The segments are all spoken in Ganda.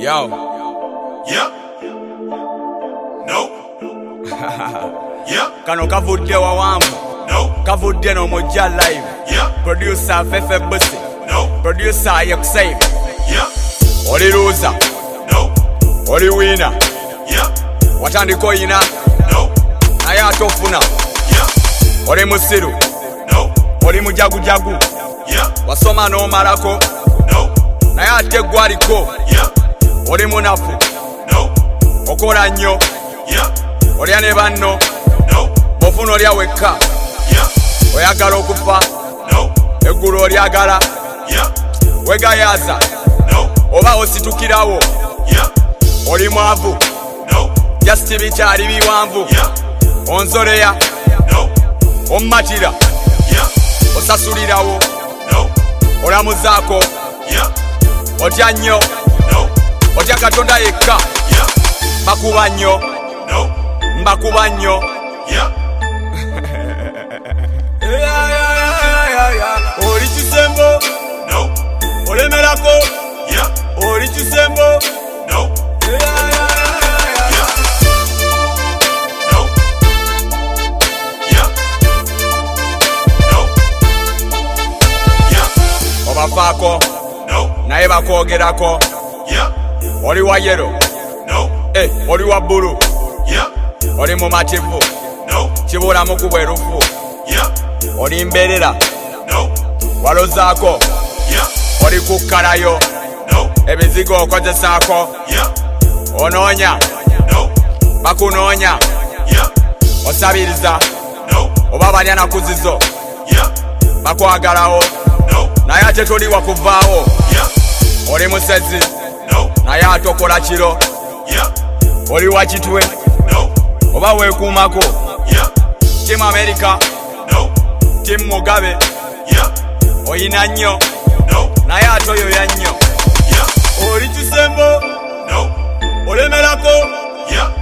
Yo. Yep. Nope. Yep. Kano kavudde wawambu. Nope. Kavudde n'omujja live. Yep. Producer Fefe Busi. Nope. Producer Yokusave. Yep. Oli loser. Nope. Oli winner. Yep. Watandika oyina. Nope. Naye ate ofuna. Yep. Oli musiru. Nope. Oli mujagujagu. Yep. Wasoma n'omalako. Nope. Naye ate gwaliko. Yep. Oli munafu. Nope. Okola nnyo. Yep. Olya ne banno. Nope. Bw'ofuna olya wekka. Yep. Oyagala okufa. Nope. Eggulu olyagala. Yep. Wegayaza. Nope. Oba ositukirawo. Yep. Oli mwavu. Nope. Just bikyali biwanvu. Yep. Onzoleya. Nope. Ommatira. Yep. Osasulirawo. Nope. Olamuzaako. Yep. Otya nnyo. Nope. Otya Katonda yekka. Yep. Bakuba nnyo. Nope. Mbakuba nnyo. Yep. Oli kisembo. Nope. Olemerako. Yep. Oli kisembo. Nope. Yep. Nope. Yep. Nope. Yep. Obafaako. Nope. Naye bakwogerako. Yep. Oli wa yero. Nope. Oli wa bbulu. Yep. Oli mumativu. Nope. Kibulamu ku bwerufu. Yep. Oli mberera. Nope. Walozaako. Yep. Oli kukkalayo. Nope. Ebizigo okozesaako. Yep. Onoonya. Nope. Bakunoonya. Yep. Osabiriza. Nope. Oba balya nakuzizo. Yep. Bakwagalawo. Nope. Naye ate toli wakuvaawo. Yep. Oli musezi. Nope. Naye ate okola kiro. Yep. Oli wa kitwe. Nope. Oba weekuumako. Yep. Timu America. Nope. Timu Mugabe. Yep. Oyina nnyo. Nope. Naye ate oyo ya nnyo. Yep. Oli kisembo. Nope. Olemerako. Yep.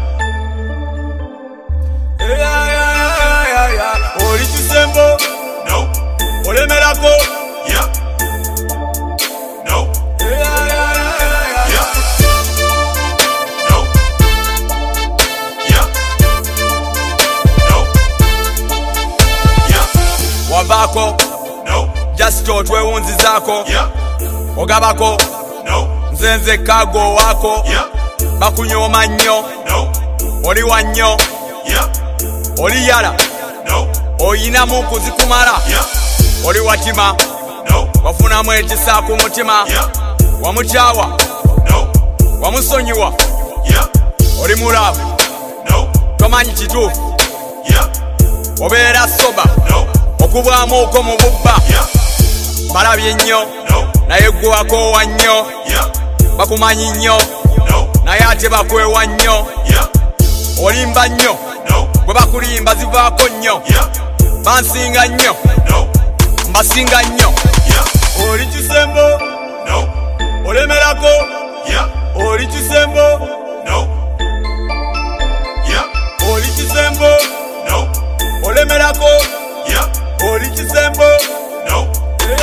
Oli kisembo. Nope. Olemerako. Yep. Nope. Yep. Nope. Yep. Nope. Yep. Wavaako. Nope. Just otwewunzizaako. Yep. Ogabako. Nope. Nze nzekka gwowaako. Yep. Bakunyooma nnyo. Nope. Oli wa nnyo. Yep. Oli yala. Nope. Oyinamu kuzikumala. Yep. Oli watima. Nope. Wafunamu ekisa ku mutima. Yep. Wamukyawa. Nope. Wamusonyiwa. Yep. Oli mulaavu. Nope. Tomanyi kituufu. Yep. Obeera soba. Nope. Okubwamu okwo mu bubba. Yep. Balabye nnyo. Nope. Naye gwe wakoowa nnyo. Yep. Bakumanyi nnyo. Nope. Naye ate bakwewa nnyo. Yep. Olimba nnyo. Nope. Bwe bakulimba zivaako nnyo. Yep. Bansinga nnyo. Nope. Mbasinga nnyo. Yep. Oli kisembo. Nope. Olemerako. Yep. Oli kisembo. Nope. Yep. Oli kisembo. Nope. Olemerako. Yep. Oli kisembo. Nope. Yep.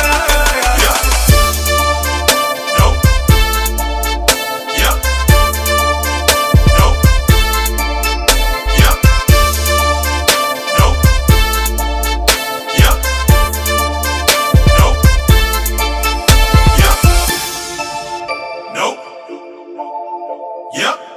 Nope. Yep. Nope. Yep. Nope. Yep. Nope. Yep. Nope. Yep.